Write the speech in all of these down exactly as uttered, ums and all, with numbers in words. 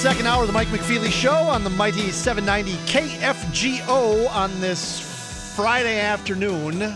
second hour of the Mike McFeely Show on the mighty seven ninety K F G O on this Friday afternoon.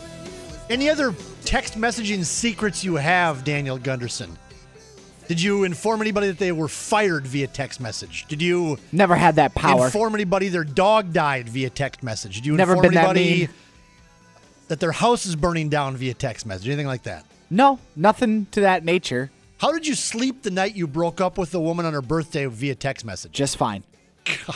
Any other text messaging secrets you have, Daniel Gunderson? Did you inform anybody that they were fired via text message? Did you never had that power? Inform anybody their dog died via text message? Did you never inform been anybody that, that their house is burning down via text message? Anything like that? No, nothing to that nature. How did you sleep the night you broke up with a woman on her birthday via text message? Just fine. God.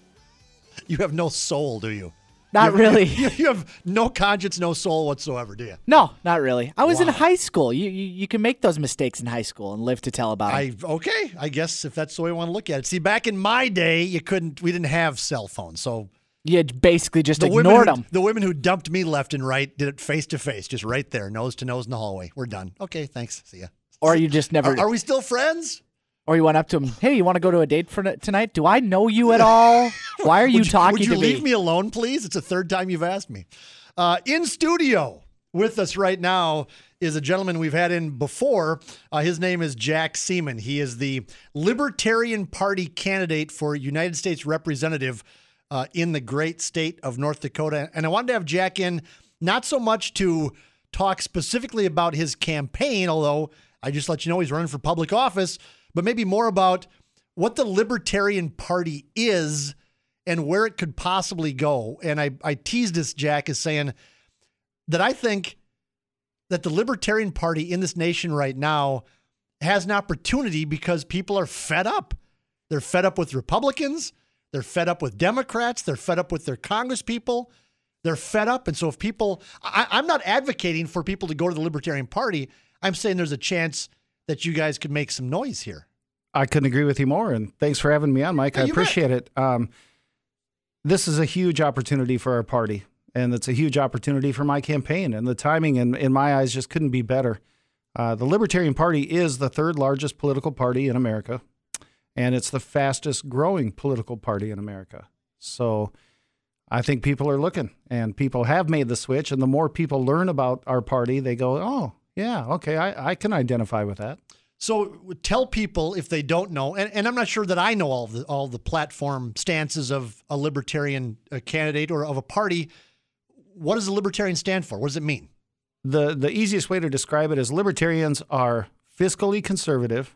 You have no soul, do you? Not you, really. You, you have no conscience, no soul whatsoever, do you? No, not really. I was wow. in high school. You, you you can make those mistakes in high school and live to tell about I, it. Okay, I guess if that's the way you want to look at it. See, back in my day, you couldn't. We didn't have cell phones, so you basically just the ignored women who, them. The women who dumped me left and right did it face to face, just right there, nose to nose in the hallway. We're done. Okay, thanks. See ya. Or you just never. Are, are we still friends? Or you went up to him, hey, you want to go to a date for tonight? Do I know you at all? Why are you, would you talking would you to leave me? me alone, please? It's the third time you've asked me. Uh, in studio with us right now is a gentleman we've had in before. Uh, his name is Jack Seaman. He is the Libertarian Party candidate for United States Representative uh, in the great state of North Dakota. And I wanted to have Jack in, not so much to talk specifically about his campaign, although I just let you know he's running for public office, but maybe more about what the Libertarian Party is and where it could possibly go. And I, I teased this, Jack, as saying that I think that the Libertarian Party in this nation right now has an opportunity because people are fed up. They're fed up with Republicans. They're fed up with Democrats. They're fed up with their congresspeople. They're fed up. And so if people, I, I'm not advocating for people to go to the Libertarian Party. I'm saying there's a chance that you guys could make some noise here. I couldn't agree with you more. And thanks for having me on, Mike. Yeah, I you appreciate bet. it. Um, this is a huge opportunity for our party, and it's a huge opportunity for my campaign. And the timing, in, in my eyes, just couldn't be better. Uh, the Libertarian Party is the third largest political party in America, and it's the fastest growing political party in America. So I think people are looking, and people have made the switch. And the more people learn about our party, they go, oh, yeah, okay, I, I can identify with that. So tell people if they don't know, and, and I'm not sure that I know all the all the platform stances of a libertarian uh, candidate or of a party. What does a libertarian stand for? What does it mean? The the easiest way to describe it is libertarians are fiscally conservative,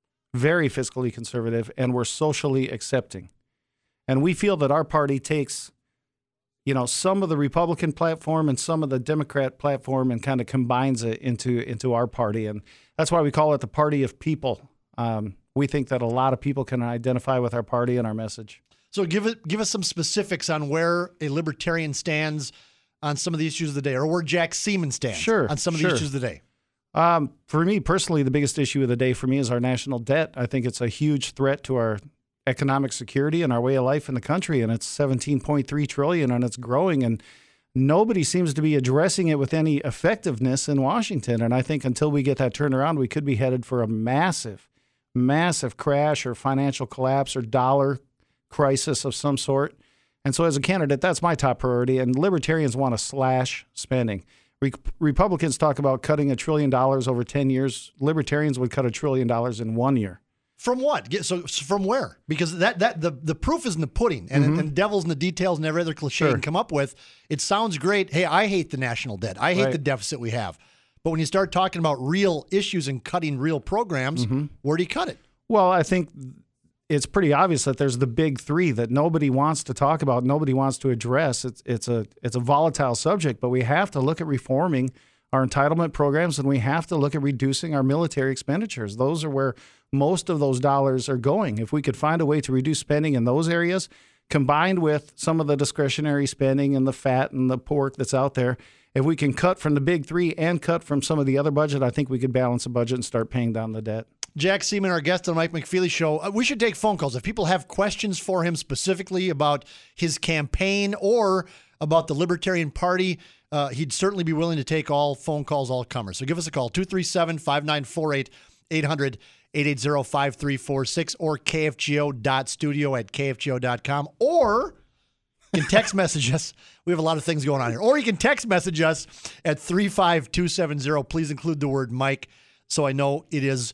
very fiscally conservative, and we're socially accepting. And we feel that our party takes, you know, some of the Republican platform and some of the Democrat platform and kind of combines it into into our party. And that's why we call it the party of people. Um, we think that a lot of people can identify with our party and our message. So give it give us some specifics on where a libertarian stands on some of the issues of the day, or where Jack Seaman stands sure, on some of sure. the issues of the day. Um, for me personally, the biggest issue of the day for me is our national debt. I think it's a huge threat to our economic security and our way of life in the country, and it's seventeen point three trillion dollars, and it's growing, and nobody seems to be addressing it with any effectiveness in Washington. And I think until we get that turned around, we could be headed for a massive, massive crash or financial collapse or dollar crisis of some sort. And so as a candidate, that's my top priority, and libertarians want to slash spending. Re- Republicans talk about cutting a trillion dollars over ten years. Libertarians would cut a trillion dollars in one year. From what? Get- So, so from where? Because that that the, the proof is in the pudding, and, Mm-hmm. and devil's in the details, and every other cliche Sure. you can come up with. It sounds great. Hey, I hate the national debt. I hate Right. the deficit we have. But when you start talking about real issues and cutting real programs, Mm-hmm. where do you cut it? Well, I think it's pretty obvious that there's the big three that nobody wants to talk about, nobody wants to address. It's it's a it's a volatile subject, but we have to look at reforming our entitlement programs, and we have to look at reducing our military expenditures. Those are where most of those dollars are going. If we could find a way to reduce spending in those areas, combined with some of the discretionary spending and the fat and the pork that's out there, if we can cut from the big three and cut from some of the other budget, I think we could balance the budget and start paying down the debt. Jack Seaman, our guest on the Mike McFeely Show. Uh, we should take phone calls. If people have questions for him specifically about his campaign or about the Libertarian Party, uh, he'd certainly be willing to take all phone calls, all comers. So give us a call, two three seven, five nine four eight, eight hundred, eight eight zero, five three four six, or k f g o dot studio at k f g o dot com, or you can text message us. We have a lot of things going on here. Or you can text message us at three five two seven zero. Please include the word Mike so I know it is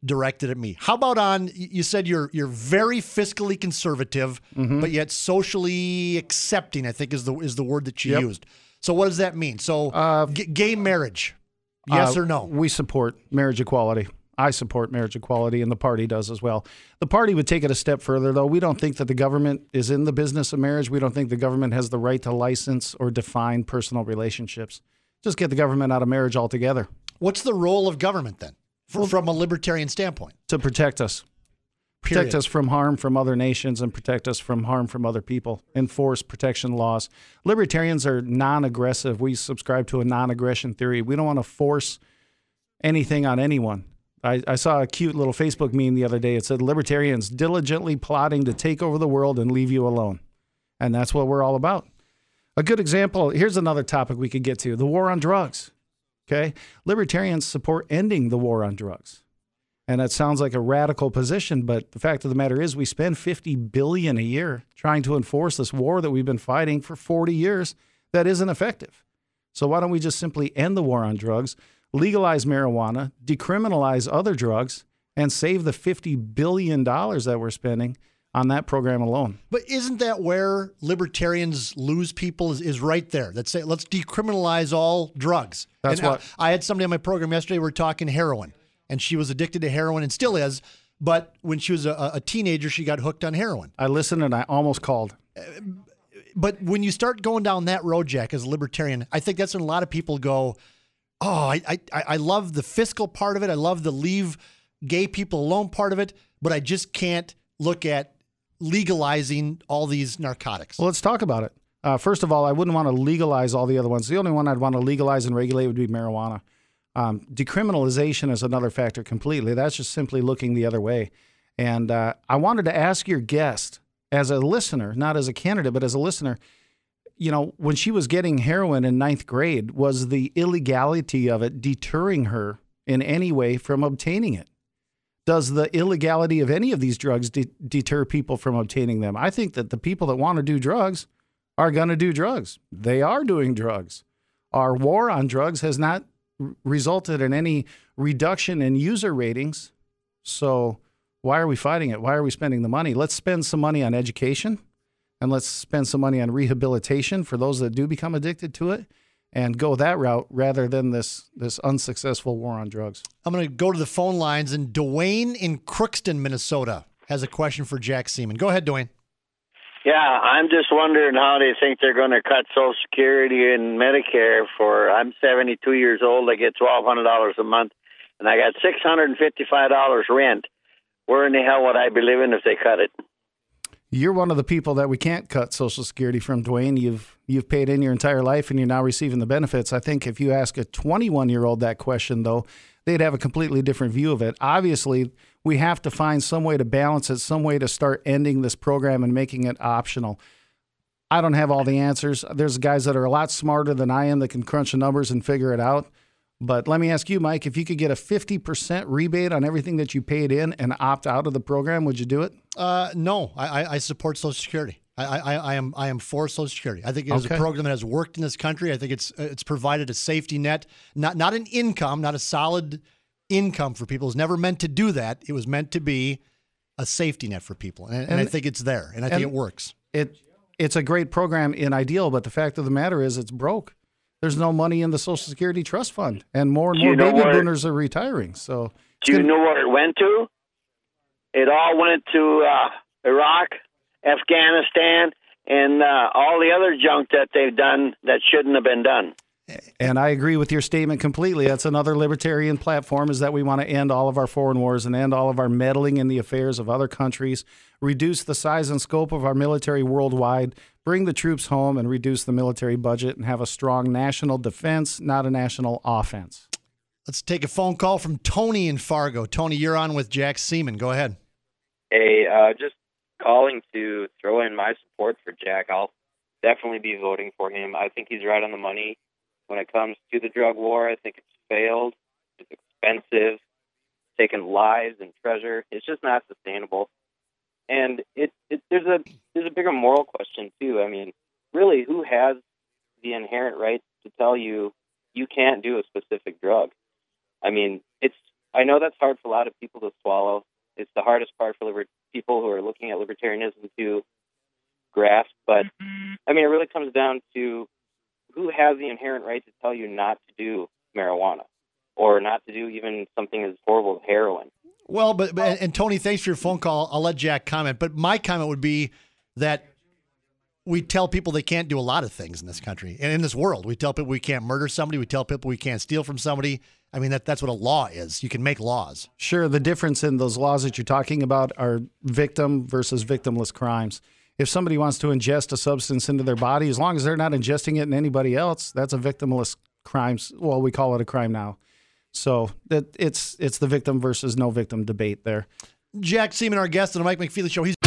directed at me. How about on, you said you're you're very fiscally conservative, Mm-hmm. but yet socially accepting, I think is the is the word that you Yep. used. So what does that mean? So Uh, g- gay marriage, yes Uh, or no? We support marriage equality. I support marriage equality, and the party does as well. The party would take it a step further, though. We don't think that the government is in the business of marriage. We don't think the government has the right to license or define personal relationships. Just get the government out of marriage altogether. What's the role of government then, for, from a libertarian standpoint? To protect us. Protect Period. us from harm from other nations and protect us from harm from other people. Enforce protection laws. Libertarians are non-aggressive. We subscribe to a non-aggression theory. We don't want to force anything on anyone. I, I saw a cute little Facebook meme the other day. It said, libertarians diligently plotting to take over the world and leave you alone. And that's what we're all about. A good example, here's another topic we could get to, the war on drugs. Okay? Libertarians support ending the war on drugs. And that sounds like a radical position, but the fact of the matter is we spend fifty billion dollars a year trying to enforce this war that we've been fighting for forty years that isn't effective. So why don't we just simply end the war on drugs, legalize marijuana, decriminalize other drugs, and save the fifty billion dollars that we're spending on that program alone? But isn't that where libertarians lose people is, is right there? Let's say, let's decriminalize all drugs. That's and what- I, I had somebody on my program yesterday, we were talking heroin, and she was addicted to heroin and still is. But when she was a, a teenager, she got hooked on heroin. I listened and I almost called. But when you start going down that road, Jack, as a libertarian, I think that's when a lot of people go, oh, I, I, I love the fiscal part of it. I love the leave gay people alone part of it, but I just can't look at legalizing all these narcotics. Well, let's talk about it. Uh, first of all, I wouldn't want to legalize all the other ones. The only one I'd want to legalize and regulate would be marijuana. Um, decriminalization is another factor completely. That's just simply looking the other way. And uh, I wanted to ask your guest, as a listener, not as a candidate, but as a listener, you know, when she was getting heroin in ninth grade, was the illegality of it deterring her in any way from obtaining it? Does the illegality of any of these drugs de- deter people from obtaining them? I think that the people that want to do drugs are going to do drugs. They are doing drugs. Our war on drugs has not r- resulted in any reduction in user ratings. So why are we fighting it? Why are we spending the money? Let's spend some money on education, and let's spend some money on rehabilitation for those that do become addicted to it, and go that route rather than this this unsuccessful war on drugs. I'm going to go to the phone lines, and Dwayne in Crookston, Minnesota, has a question for Jack Seaman. Go ahead, Dwayne. Yeah, I'm just wondering how they think they're going to cut Social Security and Medicare for, I'm seventy-two years old, I get twelve hundred dollars a month, and I got six hundred fifty-five dollars rent. Where in the hell would I be living if they cut it? You're one of the people that we can't cut Social Security from, Dwayne. You've you've paid in your entire life, and you're now receiving the benefits. I think if you ask a twenty-one-year-old that question, though, they'd have a completely different view of it. Obviously, we have to find some way to balance it, some way to start ending this program and making it optional. I don't have all the answers. There's guys that are a lot smarter than I am that can crunch the numbers and figure it out. But let me ask you, Mike, if you could get a fifty percent rebate on everything that you paid in and opt out of the program, would you do it? Uh, no, I, I- I support Social Security. I, I, I am I am for Social Security. I think it is Okay. a program that has worked in this country. I think it's it's provided a safety net, not not an income, not a solid income for people. It's never meant to do that. It was meant to be a safety net for people, and, and I And- think it's there, and I think and- it works. It it's a great program in ideal, but the fact of the matter is it's broke. There's no money in the Social Security Trust Fund, and more and Do you more know baby where- boomers are retiring. So it's Do you gonna- know where it went to? It all went to uh, Iraq, Afghanistan, and uh, all the other junk that they've done that shouldn't have been done. And I agree with your statement completely. That's another libertarian platform, is that we want to end all of our foreign wars and end all of our meddling in the affairs of other countries, reduce the size and scope of our military worldwide, bring the troops home, and reduce the military budget, and have a strong national defense, not a national offense. Let's take a phone call from Tony in Fargo. Tony, you're on with Jack Seaman. Go ahead. Hey, uh, just calling to throw in my support for Jack. I'll definitely be voting for him. I think he's right on the money when it comes to the drug war. I think it's failed. It's expensive, taking lives and treasure. It's just not sustainable. And it, it there's a there's a bigger moral question too. I mean, really, who has the inherent right to tell you you can't do a specific drug? I mean, it's I know that's hard for a lot of people to swallow. It's the hardest part for liber- people who are looking at libertarianism to grasp. But, I mean, it really comes down to who has the inherent right to tell you not to do marijuana or not to do even something as horrible as heroin. Well, but, but and Tony, thanks for your phone call. I'll let Jack comment. But my comment would be that we tell people they can't do a lot of things in this country and in this world. We tell people we can't murder somebody. We tell people we can't steal from somebody. I mean, that that's what a law is. You can make laws. Sure. The difference in those laws that you're talking about are victim versus victimless crimes. If somebody wants to ingest a substance into their body, as long as they're not ingesting it in anybody else, that's a victimless crime. Well, we call it a crime now. So that it's it's the victim versus no victim debate there. Jack Seaman, our guest on the Mike McFeely Show. He's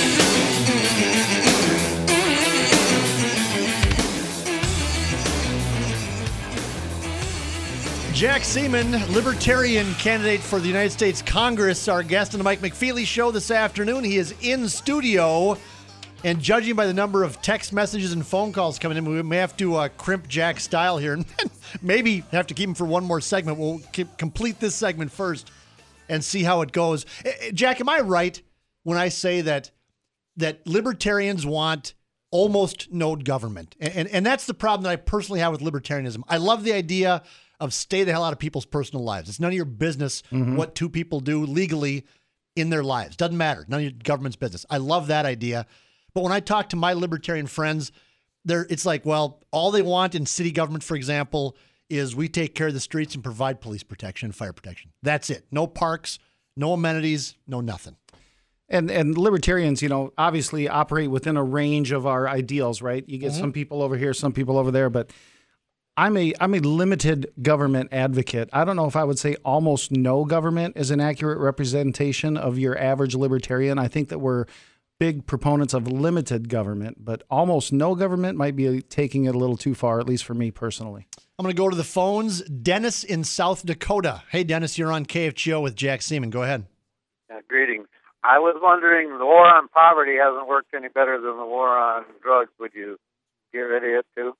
Jack Seaman, Libertarian candidate for the United States Congress, our guest on the Mike McFeely Show this afternoon. He is in studio, and judging by the number of text messages and phone calls coming in, we may have to uh, crimp Jack's style here and maybe have to keep him for one more segment. We'll keep, complete this segment first and see how it goes. Jack, am I right when I say that that libertarians want almost no government? And, and, and that's the problem that I personally have with libertarianism. I love the idea of stay the hell out of people's personal lives. It's none of your business mm-hmm. what two people do legally in their lives. Doesn't matter. None of your government's business. I love that idea. But when I talk to my libertarian friends, they're, it's like, well, all they want in city government, for example, is we take care of the streets and provide police protection and fire protection. That's it. No parks, no amenities, no nothing. And and libertarians, you know, obviously operate within a range of our ideals, right? You get mm-hmm. some people over here, some people over there, but I'm a I'm a limited government advocate. I don't know if I would say almost no government is an accurate representation of your average libertarian. I think that we're big proponents of limited government, but almost no government might be taking it a little too far, at least for me personally. I'm going to go to the phones. Dennis in South Dakota. Hey, Dennis, you're on K F G O with Jack Seaman. Go ahead. Uh, greetings. I was wondering, the war on poverty hasn't worked any better than the war on drugs. Would you get rid of it too?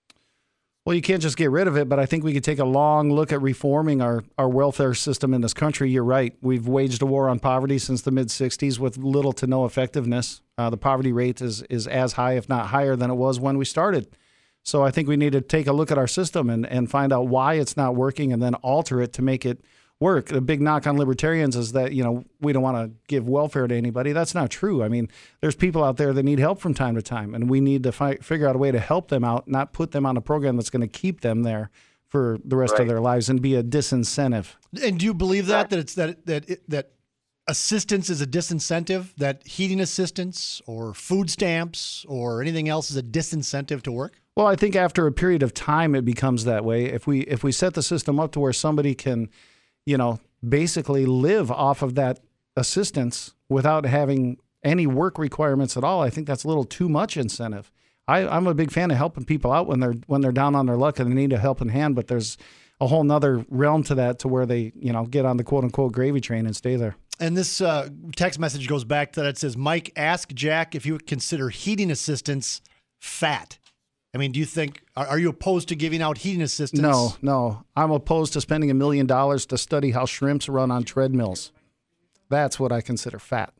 Well, you can't just get rid of it, but I think we could take a long look at reforming our, our welfare system in this country. You're right. We've waged a war on poverty since the mid sixties with little to no effectiveness. Uh, the poverty rate is, is as high, if not higher, than it was when we started. So I think we need to take a look at our system and, and find out why it's not working and then alter it to make it work. The big knock on libertarians is that, you know, we don't want to give welfare to anybody. That's not true. I mean, there's people out there that need help from time to time, and we need to fi- figure out a way to help them out, not put them on a program that's going to keep them there for the rest right. of their lives and be a disincentive. And do you believe that, that it's that, that, it, that assistance is a disincentive, that heating assistance or food stamps or anything else is a disincentive to work? Well, I think after a period of time, it becomes that way. If we, if we set the system up to where somebody can, you know, basically live off of that assistance without having any work requirements at all, I think that's a little too much incentive. I, I'm a big fan of helping people out when they're when they're down on their luck and they need a helping hand, but there's a whole nother realm to that to where they, you know, get on the quote unquote gravy train and stay there. And this uh, text message goes back to that. It says, Mike, ask Jack if you would consider heating assistance fat. I mean, do you think, are, are you opposed to giving out heating assistance? No, no. I'm opposed to spending a million dollars to study how shrimps run on treadmills. That's what I consider fat.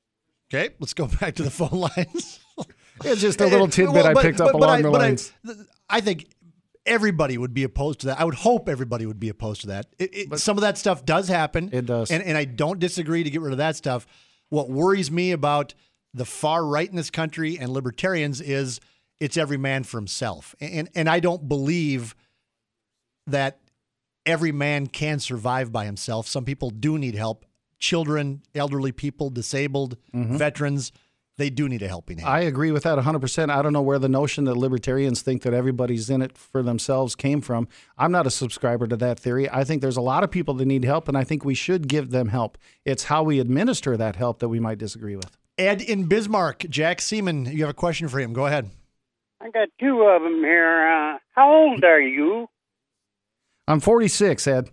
Okay, let's go back to the phone lines. It's just a little tidbit well, but, I picked but, up but, along but the I, lines. But I, I think everybody would be opposed to that. I would hope everybody would be opposed to that. It, it, some of that stuff does happen. It does. And, and I don't disagree to get rid of that stuff. What worries me about the far right in this country and libertarians is it's every man for himself. And, and I don't believe that every man can survive by himself. Some people do need help. Children, elderly people, disabled, mm-hmm. veterans, they do need a helping hand. I agree with that one hundred percent. I don't know where the notion that libertarians think that everybody's in it for themselves came from. I'm not a subscriber to that theory. I think there's a lot of people that need help, and I think we should give them help. It's how we administer that help that we might disagree with. Ed in Bismarck, Jack Seaman, you have a question for him. Go ahead. I got two of them here. Uh, how old are you? I'm forty-six, Ed.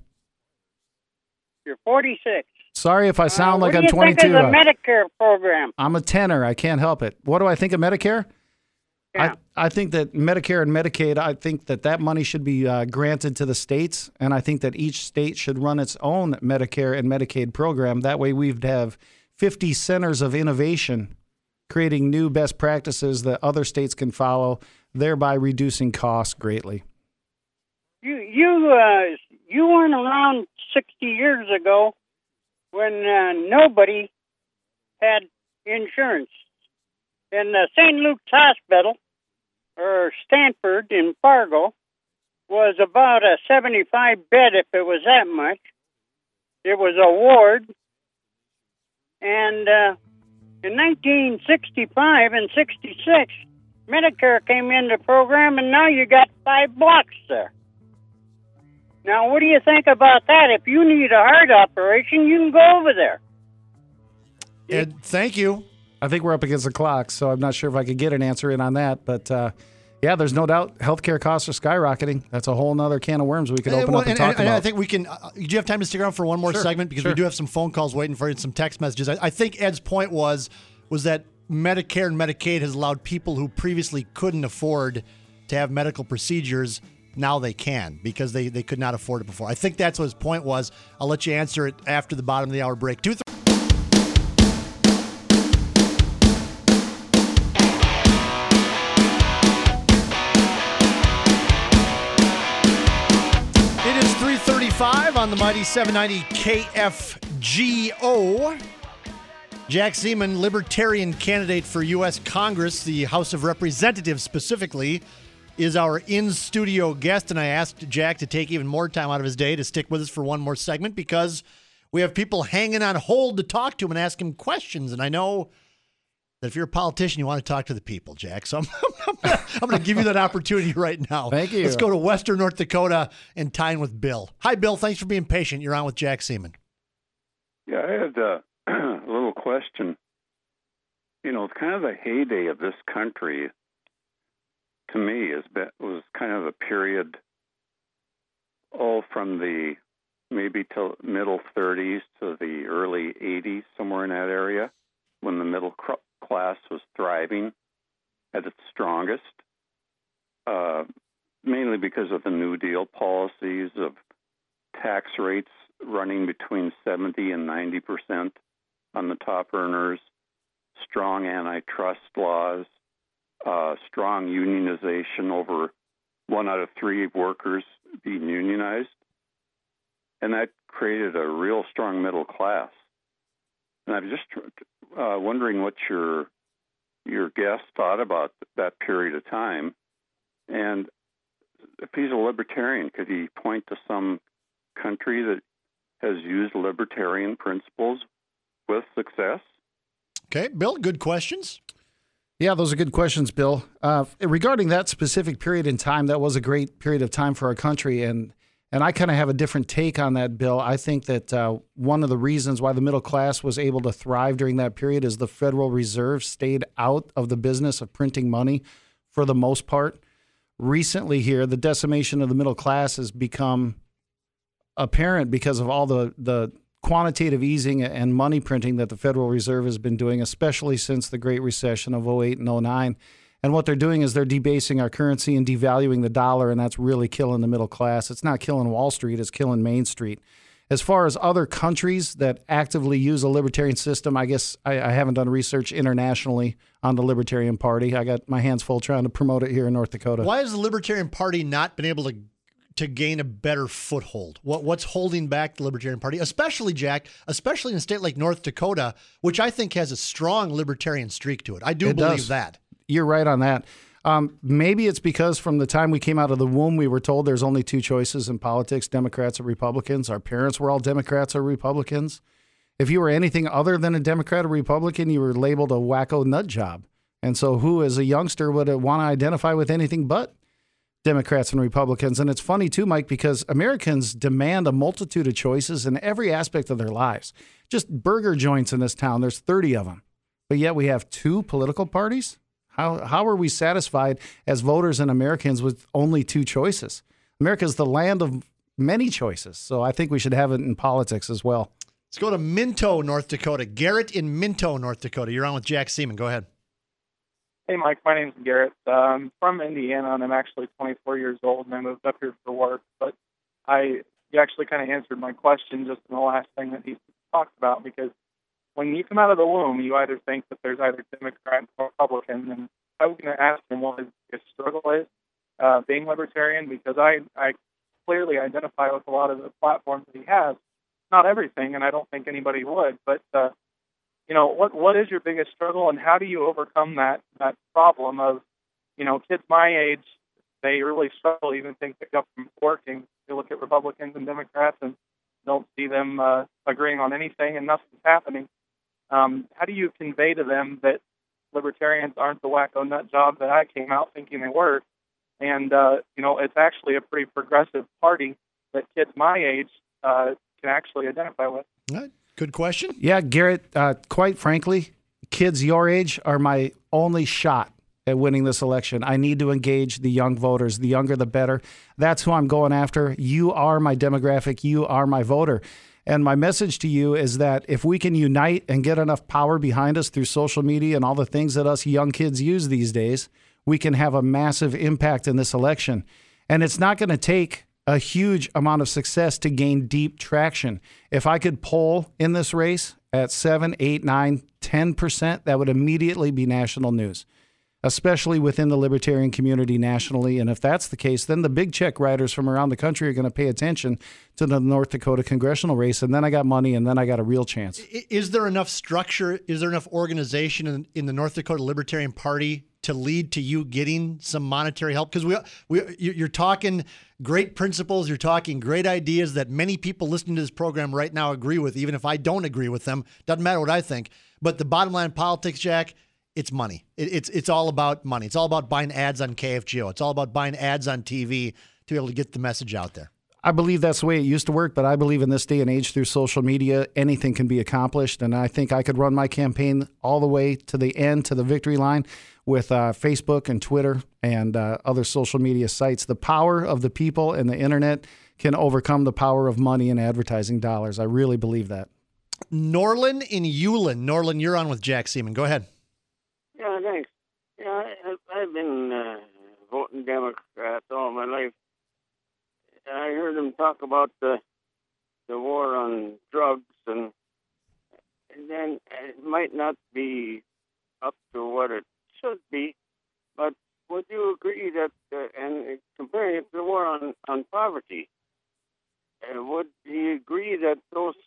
You're forty-six. Sorry if I sound uh, like I'm twenty-two. What do you twenty-two. think of the Medicare program? I'm a tenor. I can't help it. What do I think of Medicare? Yeah. I, I think that Medicare and Medicaid, I think that that money should be uh, granted to the states, and I think that each state should run its own Medicare and Medicaid program. That way we'd have fifty centers of innovation creating new best practices that other states can follow, thereby reducing costs greatly. You you uh, you weren't around sixty years ago when uh, nobody had insurance. In the Saint Luke's Hospital, or Stanford in Fargo, was about a seventy-five bed, if it was that much. It was a ward. And uh, in nineteen sixty-five and sixty-six, Medicare came into the program, and now you got five blocks there. Now, what do you think about that? If you need a heart operation, you can go over there. Ed, thank you. I think we're up against the clock, so I'm not sure if I could get an answer in on that. But, uh, yeah, there's no doubt healthcare costs are skyrocketing. That's a whole nother can of worms we could open well, up and, and talk and about. I think we can. Uh, do you have time to stick around for one more Sure, segment? Because sure. we do have some phone calls waiting for you and some text messages. I, I think Ed's point was was that Medicare and Medicaid has allowed people who previously couldn't afford to have medical procedures, now they can because they, they could not afford it before. I think that's what his point was. I'll let you answer it after the bottom of the hour break. Two th- It is three thirty-five on the mighty seven ninety K F G O. Jack Seaman, Libertarian candidate for U S Congress, the House of Representatives specifically, is our in-studio guest, and I asked Jack to take even more time out of his day to stick with us for one more segment because we have people hanging on hold to talk to him and ask him questions, and I know that if you're a politician, you want to talk to the people, Jack, so I'm, I'm going to give you that opportunity right now. Thank you. Let's go to Western North Dakota and tie in with Bill. Hi, Bill. Thanks for being patient. You're on with Jack Seaman. Yeah, I had uh, a little question. You know, it's kind of the heyday of this country, to me, is been, was kind of a period, oh, from the maybe till middle thirties to the early eighties, somewhere in that area, when the middle cr- class was thriving at its strongest, uh, mainly because of the New Deal policies of tax rates running between seventy and ninety percent on the top earners, strong antitrust laws, uh, strong unionization, over one out of three workers being unionized. And that created a real strong middle class. And I'm just uh, wondering what your your guest thought about that period of time. And if he's a libertarian, could he point to some country that has used libertarian principles with success? Okay, Bill, good questions. Yeah, those are good questions, Bill. Uh, regarding that specific period in time, that was a great period of time for our country, and and I kind of have a different take on that, Bill. I think that uh, one of the reasons why the middle class was able to thrive during that period is the Federal Reserve stayed out of the business of printing money for the most part. Recently here, the decimation of the middle class has become apparent because of all the, the quantitative easing and money printing that the Federal Reserve has been doing, especially since the Great Recession of oh eight and oh nine. And what they're doing is they're debasing our currency and devaluing the dollar, and that's really killing the middle class. It's not killing Wall Street, it's killing Main Street. As far as other countries that actively use a libertarian system, I guess I, I haven't done research internationally on the Libertarian Party. I got my hands full trying to promote it here in North Dakota. Why has the Libertarian Party not been able to to gain a better foothold? What what's holding back the Libertarian Party, especially, Jack, especially in a state like North Dakota, which I think has a strong libertarian streak to it? I do It believe does. that. You're right on that. Um, maybe it's because from the time we came out of the womb, we were told there's only two choices in politics, Democrats or Republicans. Our parents were all Democrats or Republicans. If you were anything other than a Democrat or Republican, you were labeled a wacko nut job. And so who, as a youngster, would want to identify with anything but Democrats and Republicans? And it's funny, too, Mike, because Americans demand a multitude of choices in every aspect of their lives. Just burger joints in this town, there's thirty of them. But yet we have two political parties? How how are we satisfied as voters and Americans with only two choices? America is the land of many choices, so I think we should have it in politics as well. Let's go to Minto, North Dakota. Garrett in Minto, North Dakota. You're on with Jack Seaman. Go ahead. Hey, Mike. My name's Garrett. Uh, I'm from Indiana, and I'm actually twenty-four years old, and I moved up here for work. But I, you actually kind of answered my question just in the last thing that he talked about, because when you come out of the womb, you either think that there's either Democrat or Republican, and I was going to ask him what his, his struggle is uh, being libertarian, because I, I clearly identify with a lot of the platforms that he has. Not everything, and I don't think anybody would, but uh, you know, what what is your biggest struggle, and how do you overcome that that problem of, you know, kids my age, they really struggle to even think the government's working. They look at Republicans and Democrats and don't see them uh, agreeing on anything, and nothing's happening. Um, how do you convey to them that libertarians aren't the wacko nut job that I came out thinking they were, and uh, you know, it's actually a pretty progressive party that kids my age uh, can actually identify with? All right. Good question. Yeah, Garrett, uh, quite frankly, kids your age are my only shot at winning this election. I need to engage the young voters. The younger, the better. That's who I'm going after. You are my demographic. You are my voter. And my message to you is that if we can unite and get enough power behind us through social media and all the things that us young kids use these days, we can have a massive impact in this election. And it's not going to take a huge amount of success to gain deep traction. If I could poll in this race at seven, eight, nine, ten percent, that would immediately be national news, especially within the libertarian community nationally. And if that's the case, then the big check writers from around the country are going to pay attention to the North Dakota congressional race. And then I got money, and then I got a real chance. Is there enough structure? Is there enough organization in, in the North Dakota Libertarian Party to lead to you getting some monetary help? Because we, we, you're talking great principles, you're talking great ideas that many people listening to this program right now agree with, even if I don't agree with them. Doesn't matter what I think. But the bottom line in politics, Jack, it's money. It, it's it's all about money. It's all about buying ads on K F G O. It's all about buying ads on T V to be able to get the message out there. I believe that's the way it used to work, but I believe in this day and age through social media, anything can be accomplished. And I think I could run my campaign all the way to the end, to the victory line, with uh, Facebook and Twitter and uh, other social media sites. The power of the people and the internet can overcome the power of money and advertising dollars. I really believe that. Norlin in Ulen. Norlin, you're on with Jack Seaman. Go ahead. Yeah, thanks. Yeah, I, I've been uh, voting Democrat all my life. I heard him talk about the the war on drugs, and, and then it might not be up to what it should be, but would you agree that, uh, and comparing it to the war on, on poverty, uh, would you agree that those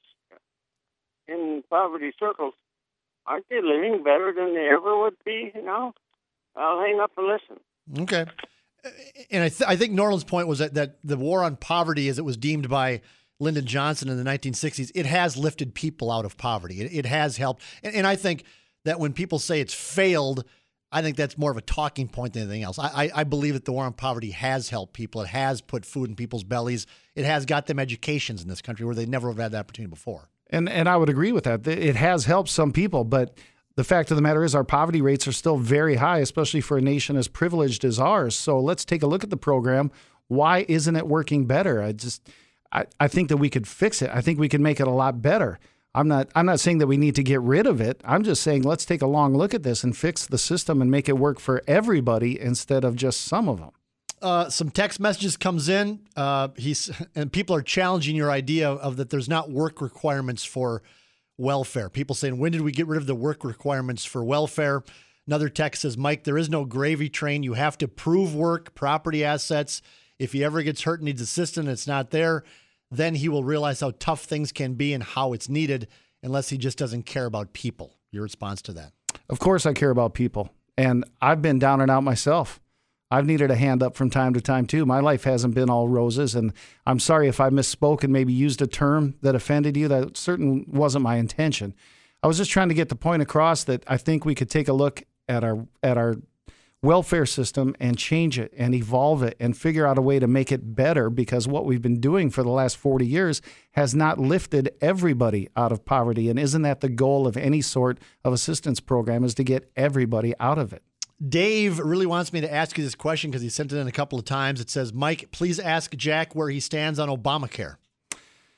in poverty circles, aren't they living better than they ever would be now? I'll hang up and listen. Okay. And I, th- I think Norland's point was that, that the war on poverty, as it was deemed by Lyndon Johnson in the nineteen sixties, it has lifted people out of poverty. It, it has helped. And, and I think that when people say it's failed, I think that's more of a talking point than anything else. I, I, I believe that the war on poverty has helped people. It has put food in people's bellies. It has got them educations in this country where they never have had that opportunity before. And and I would agree with that. It has helped some people, but the fact of the matter is our poverty rates are still very high, especially for a nation as privileged as ours. So let's take a look at the program. Why isn't it working better? I just I, I think that we could fix it. I think we could make it a lot better. I'm not I'm not saying that we need to get rid of it. I'm just saying let's take a long look at this and fix the system and make it work for everybody instead of just some of them. Uh, some text messages comes in. Uh, he's and people are challenging your idea of that there's not work requirements for welfare. People saying, when did we get rid of the work requirements for welfare? Another text says, Mike, there is no gravy train. You have to prove work, property assets. If he ever gets hurt and needs assistance, it's not there. Then he will realize how tough things can be and how it's needed, unless he just doesn't care about people. Your response to that? Of course I care about people. And I've been down and out myself. I've needed a hand up from time to time, too. My life hasn't been all roses, and I'm sorry if I misspoke and maybe used a term that offended you. That certainly wasn't my intention. I was just trying to get the point across that I think we could take a look at our at our welfare system and change it and evolve it and figure out a way to make it better, because what we've been doing for the last forty years has not lifted everybody out of poverty. And isn't that the goal of any sort of assistance program, is to get everybody out of it? Dave really wants me to ask you this question because he sent it in a couple of times. It says, Mike, please ask Jack where he stands on Obamacare.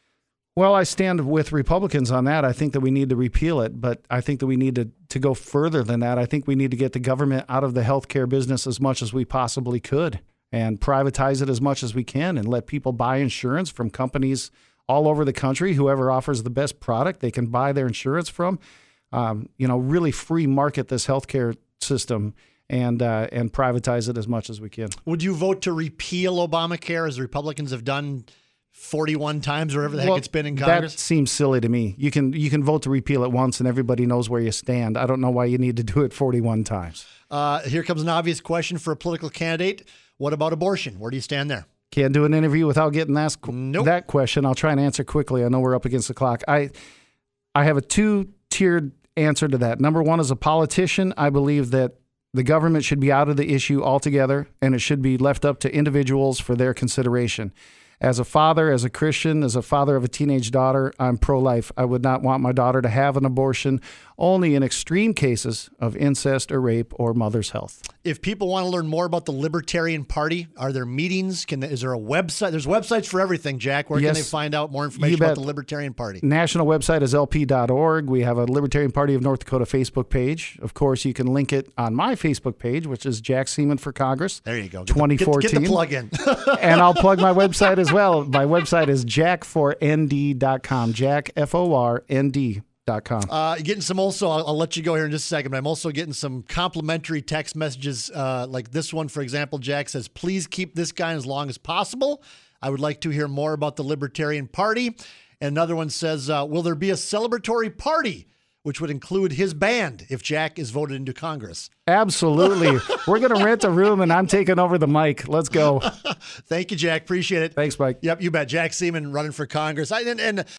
Well, I stand with Republicans on that. I think that we need to repeal it, but I think that we need to, to go further than that. I think we need to get the government out of the healthcare business as much as we possibly could and privatize it as much as we can and let people buy insurance from companies all over the country. Whoever offers the best product, they can buy their insurance from. Um, you know, really free market this healthcare system and uh, and privatize it as much as we can. Would you vote to repeal Obamacare as the Republicans have done forty-one times, or whatever the well, heck it's been in Congress? That seems silly to me. You can you can vote to repeal it once and everybody knows where you stand. I don't know why you need to do it forty-one times. Uh, here comes an obvious question for a political candidate. What about abortion? Where do you stand there? Can't do an interview without getting asked Nope. that question. I'll try and answer quickly. I know we're up against the clock. I I have a two-tiered answer to that. Number one, as a politician, I believe that the government should be out of the issue altogether, and it should be left up to individuals for their consideration. As a father, as a Christian, as a father of a teenage daughter, I'm pro-life. I would not want my daughter to have an abortion, only in extreme cases of incest or rape or mother's health. If people want to learn more about the Libertarian Party, are there meetings? Can Is there a website? There's websites for everything, Jack. Where Yes. can they find out more information about the Libertarian Party? National website is L P dot org. We have a Libertarian Party of North Dakota Facebook page. Of course, you can link it on my Facebook page, which is Jack Seaman for Congress. There you go. Get the- twenty fourteen. Get, get the plug in. And I'll plug my website as well. My website is jack for n d dot com. Jack, F O R N D dot com. Uh, getting some also, I'll, I'll let you go here in just a second, but I'm also getting some complimentary text messages uh, like this one, for example. Jack says, please keep this guy as long as possible. I would like to hear more about the Libertarian Party. And another one says, uh, will there be a celebratory party, which would include his band if Jack is voted into Congress? Absolutely. We're going to rent a room and I'm taking over the mic. Let's go. Thank you, Jack. Appreciate it. Thanks, Mike. Yep, you bet. Jack Seaman running for Congress. I, and, and